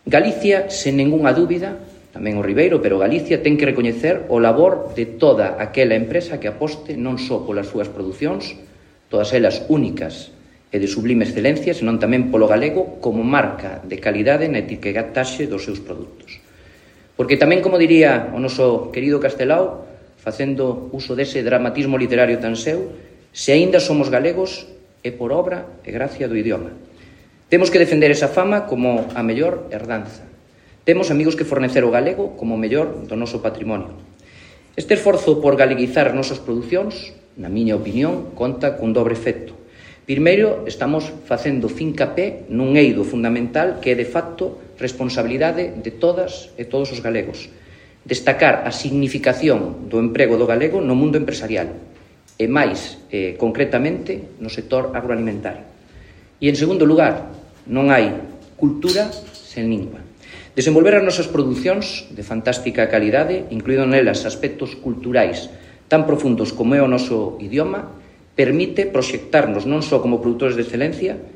Galicia, sen ningunha dúbida, tamén o Ribeiro, pero Galicia ten que recoñecer o labor de toda aquela empresa que aposte non só polas súas producións, todas elas únicas e de sublime excelencia, senón tamén polo galego como marca de calidade na etiquetaxe dos seus produtos. Porque tamén, como diría o noso querido Castelao, facendo uso dese dramatismo literario tan seu, se aínda somos galegos é por obra e gracia do idioma. Temos que defender esa fama como a mellor herdanza. Temos amigos que fornecer o galego como o mellor do noso patrimonio. Este esforzo por galeguizar as nosas producións, na miña opinión, conta cun dobre efecto. Primeiro, estamos facendo fincapé nun eido fundamental que é, de facto, responsabilidade de todas e todos os galegos. Destacar a significación do emprego do galego no mundo empresarial e, máis concretamente, no sector agroalimentario. E, en segundo lugar, non hai cultura sen lingua. Desenvolver as nosas producións de fantástica calidade, incluído nelas aspectos culturais tan profundos como é o noso idioma, permite proxectarnos non só como produtores de excelencia,